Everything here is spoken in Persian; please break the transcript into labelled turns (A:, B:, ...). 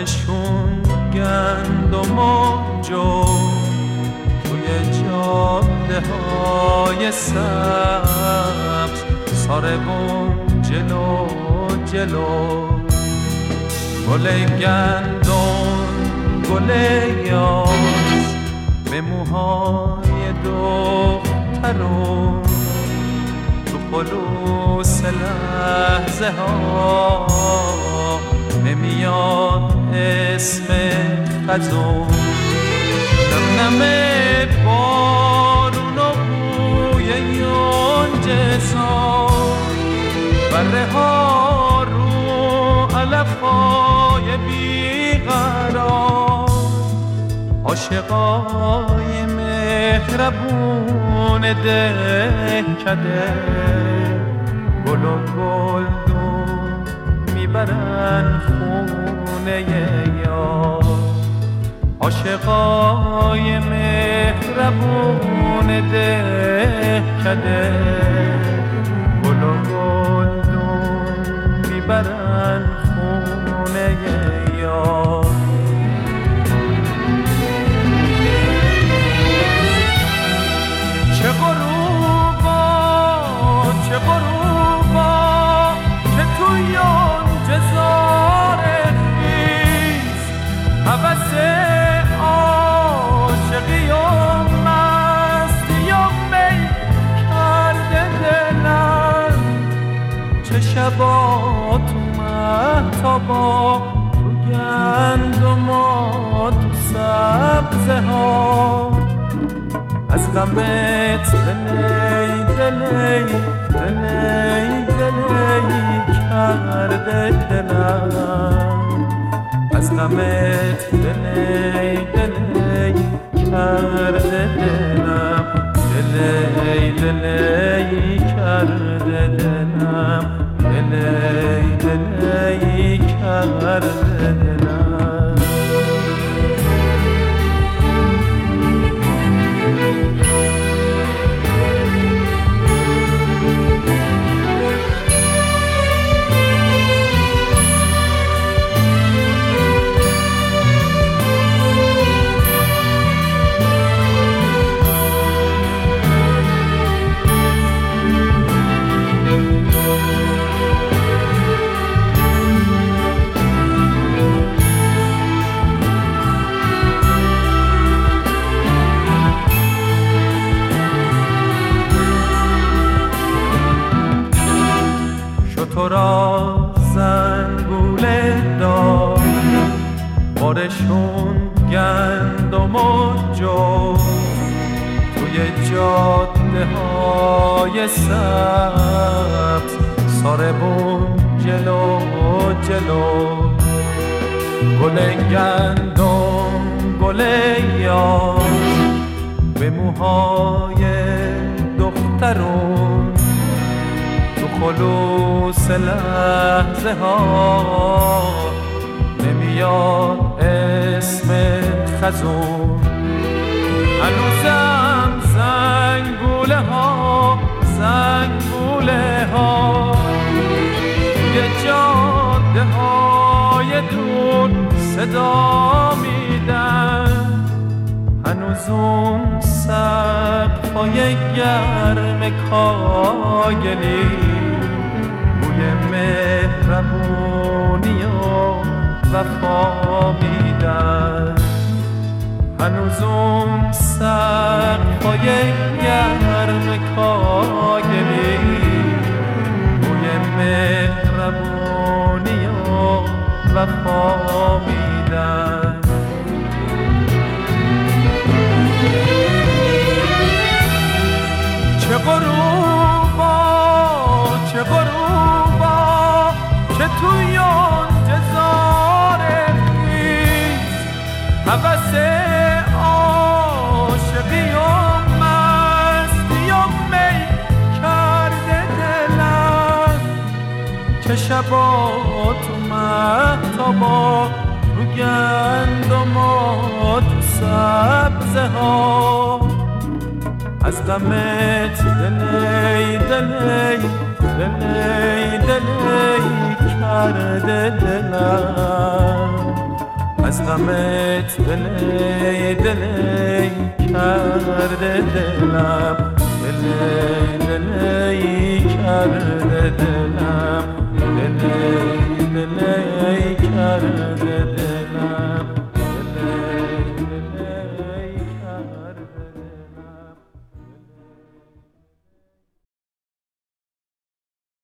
A: بارشون گندم و جو توی جاده های سبز ساربون جلو جلو گل گندم گل یاس به موهای دخترون تو خلوص لحظه ها نمیاد اسم خزون نمنم بارون و بوی یونجه سان بره ها رو علفای بیقرار عاشقای مهربون دهکده گل و گلدون میبرن خونه یار عاشقای مهربون دهکده گل و گلدون میبرن خونه یار چه غروبا چه غروبا که توی اون جزار خیز هوس عاشقی و مستی و می کرده دلم چه شبا تو مهتابا تو گندم و تو سبزه ها از غمت دلی دلی دلی دلی کرده دلم از غمت دلی دلی کرده دلم دلی دلی کرده دلم دلی دلی کرده دلم تو را زنگوله دار بارشون گندم و جو توی جاده های سبز ساربون جلو جلو گل گندم گل یاس به موهای دخترون خلوص لحظه ها نمیاد اسم خزون هنوزم زنگوله ها زنگوله ها توی جاده های دور صدا میدن هنوز اون سقفای گرم کاگلی مهربونی و وفا میدن هنوز اون سقفای گرم کاگلی بوی مهربونی و وفا میدن چه غروبا چه غروبا که توی اون جزار خیز هوس عاشقی و مستی و می کرده دلم چه شبا تو مهتابا تو گندم و تو سبزه ها از غمت دلی دلی دلی دلی کرده دلم از غمت دلی دلی کرده دلم، دلی دلی کرده دلم، دلی دلی